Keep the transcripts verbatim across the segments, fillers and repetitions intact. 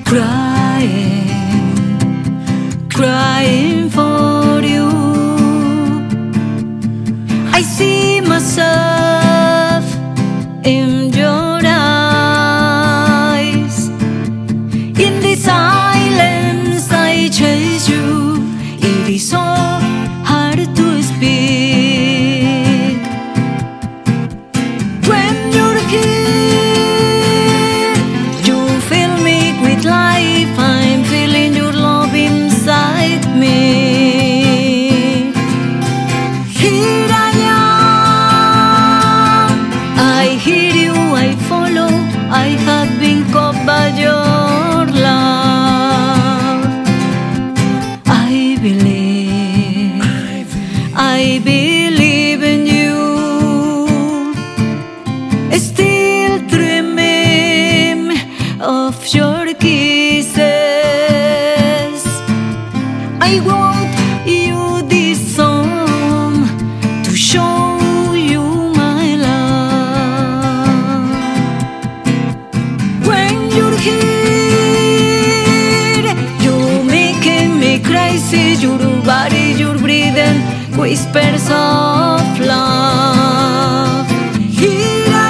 crying, crying for you. I see myself in your eyes. In the silence I chase you. It is so hard to speak when you're here. You fill me with life. I'm feeling your love inside me. Here I am. I hear you, I follow. I have been caught by your love. I believe, I believe in you. Still dreaming of your kisses. I wrote you this song to show you my love. When you're here, you're making me crazy. Your body, your breathing, whispers of love. Here I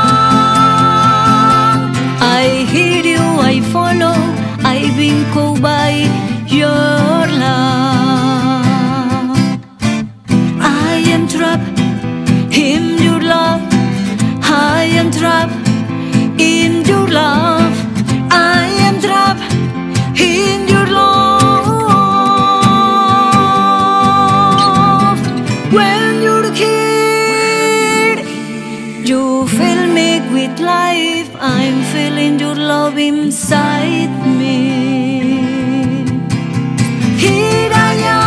am. I hear you, I follow. I've been caught by your love. I am trapped in your love. I am trapped in your love. I am trapped in your love. When you're here, you fill me with life. I'm feeling your love inside me. Here I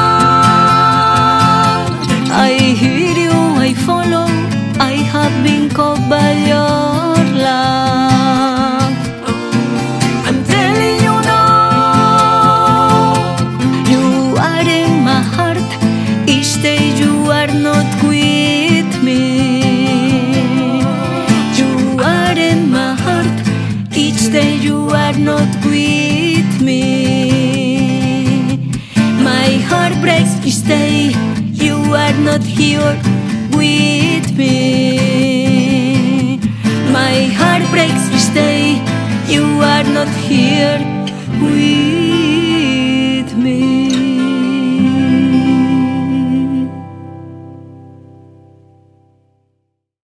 am. I hear you, I follow. I have been caught by your love. I'm telling you now, you are in my heart. Each day you are not with me. You are in my heart. Each day you are not with me. My heart breaks each day you are not here with me. My heart breaks each day you are not here with me.